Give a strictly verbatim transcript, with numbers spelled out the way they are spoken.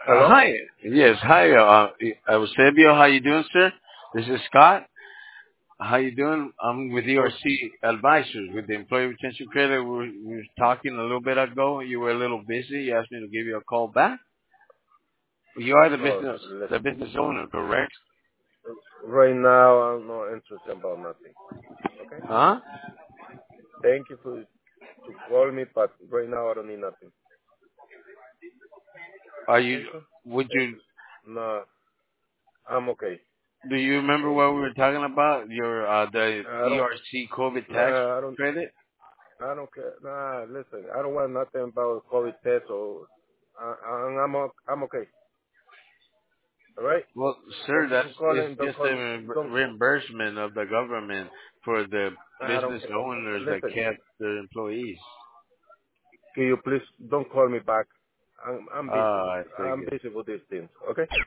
Uh, Hello? hi. Yes, hi. Uh, uh, Eusebio, how you doing, sir? This is Scott. How you doing? I'm with Oh, E R C Advisors with the Employee Retention Credit. We were, we were talking a little bit ago. You were a little busy. You asked me to give you a call back. You are the oh, business the listen. business owner, correct? Right now, I'm not interested about nothing. Okay? Huh? Thank you for to call me, but right now I don't need nothing. Are Okay, you? sir? Would you? No, I'm okay. Do you remember Thank what we you. were talking about? Your uh, the I don't. E R C COVID tax Nah, I don't. credit? I don't care. Nah, listen. I don't want nothing about COVID test or. I, I, I'm. o- I'm okay. All right. Well, sir, Don't that's don't call it's in. Don't just call a me. re- Don't. reimbursement of the government for the I don't business care. owners that Listen. kept their employees. Can you please don't call me back? I'm I'm busy. Ah, I I'm figured. busy with these things. Okay.